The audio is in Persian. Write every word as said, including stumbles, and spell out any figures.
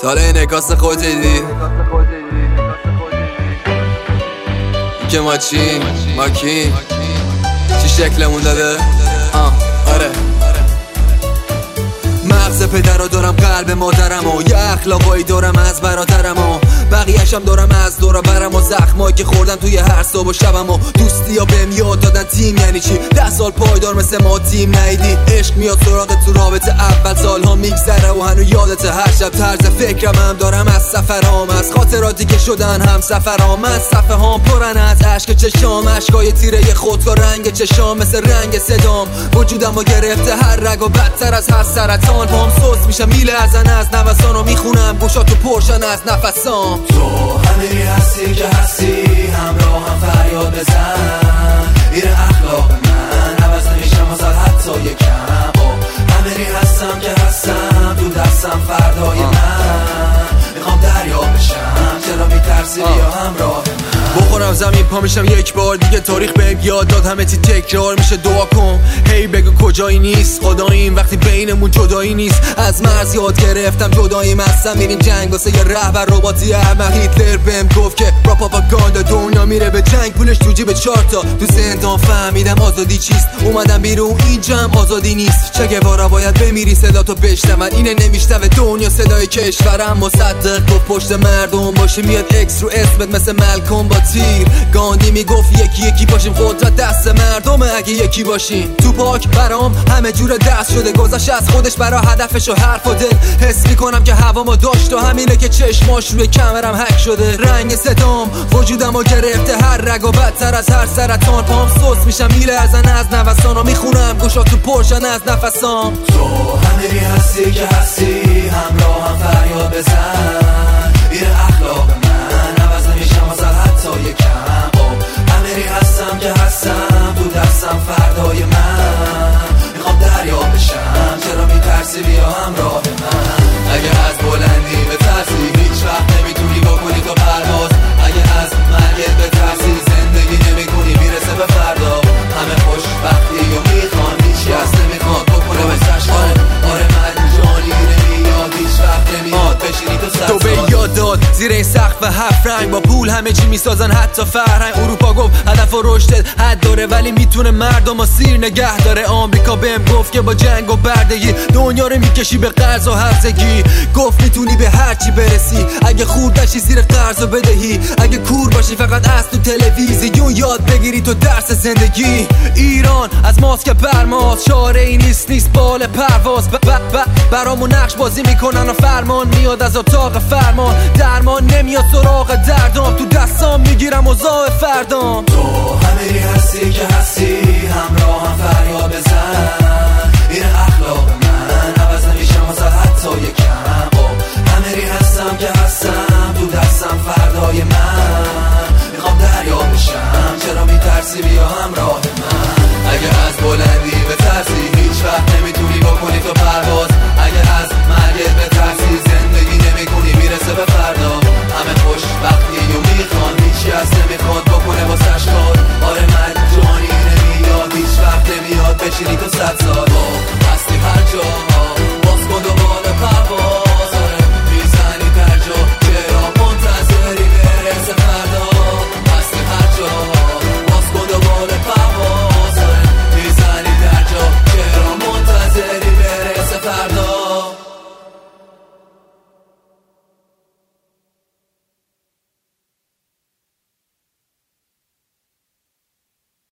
داره انعکاس خودت دیدی که ما چی؟ ما کی؟ چی شکلمون داده؟ آه آره مغز پدرها دارم، قلب مادرم و یه اخلاقایی دارم از برادرم و بقیه‌شم دارم از دور برم و زخمایی که خوردم توی هر صبح و شبم و دوستی ها بهم یاد دادن تیم یعنی چی. ده سال پایدار مثل ما تیم ندیدی. عشق میاد سراغت تو رابطه اول، سالها میگذره و هنو یادت. هر شب طرز فکرم هم دارم از سفرام، از خاطراتی که شدن هم سفرام. از صفحه هام پرن از عشق چشام، عشقای تیره خودکار رنگ چشام مثل رنگ صدام. وجودم رو گرفته هر رگ و بدتر از هر سرطان. پام سوس میشه میله ازن از نوسان و میخونم گوشاتو پرشن از نفسام. تو همینی هستی که هستی، همراه هم فریاد بزن. این اخلاق من عوض نمیشم واسه حتی یکم. همینی هستم که هستم، تو دستم فردای من. میخوام دریا بشم، چرا میترسی بیا همراه من. بخورم زمین پا میشم یک بار دیگه. تاریخ بهم یاد داد همه چی تکرار میشه. دعا کن هی بگو کجایی نیست خداییم وقتی بینمون جدایی نیست. از مرز یاد گرفتم جداییم هستم. میرین جنگ واسه یه رهبر رباتی احمق. هیتلر بهم گفت که را پروپاگاندا دنیا میره به جنگ، پولش تو جیب چارتا. تو زندان فهمیدم آزادی چیست، اومدم بیرون اینجا هم آزادی نیست. چه گوارا باید بمیری صدا تو بشنون، اینه نمیشنوه دنیا صدای کشورم. مصدق گفت پشت مردم باشه میاد اکس رو اسمت مثل ملکم با تیر. گاندی میگفت یکی یکی باشیم، قدرت دست مردمه اگه یکی باشیم. تو پاک برام همه جور دست شده، گذشت از خودش برا هدفش و حرف و دل. حس میکنم که هوامو داشت و همینه که چشماش روی کمرم هک شده. رنگ صدام وجودمو گرفته هر رگ و بدتر از هر سرطان. پام سوس میشم میله ازن از نوسان و میخونم گوشاتو پرشن از نفسام. تو همینی هستی که هستی، همراه هم فریاد بزن. این اخلاق من عوض نمیشم واسه حتی یکم. همینی هستم که هستم، تو دستم فردای من. میخوام دریا بشم، چرا میترسی بیا همراه من. اگه از بلندی بترسی هیچ وقت نمیتونی بکنی تو پرواز. اگه از مرگت بترسی زندگی نمیکنی میرسه به فردا. همه خوشبختی و میخوان، هیچی از نمیخواد بکنه بسش کار. آره من جانی نمیاد، هیچ وقت نمیاد بشینی تو سر. تو به یاد داد زیر این سقف هفت رنگ، با پول همه چی میسازن حتی فرهنگ. اروپا گفت هدف و رشدت حد داره ولی میتونه مردم و سیر نگه داره. آمریکا بهم گفت که با جنگ و بردگی دنیا رو میکشی به قرض و هرزگی. گفت میتونی به هر چی برسی اگه خورد نشی زیر قرض و بدهی. اگه کور باشی فقط از تو تلویزیون یاد بگیری تو درس زندگی. ایران از ماسک برماز، چاره ای نیست نیست بال پرواز. ب ب ب برامون نقش بازی میکنن و فرمان میاد از اتاق فرمان. درمان نمیاد سراغ دردام، تو دستام میگیرم اوضاع فردام. تو همینی هستی که هستی، همراه هم فریاد بزن. این اخلاق من عوض نمیشم واسه حتی یکم. همینی هستم که هستم، تو دستم فردای من. میخوام دریا بشم، چرا میترسی بیا همراه من. اگه از بلندی بترسی هیچ وقت نمیتونی بکنی تو پرواز. اگه از مرگت بترسی زندگی نمیکنی میرسه به فردا. همه خوشبختی و میخوان، هیچی از نمیخواد بکنه واسش کار. آره من جانی نمیاد، هیچ وقت نمیاد بشینی تو صد سال. هستی هر جا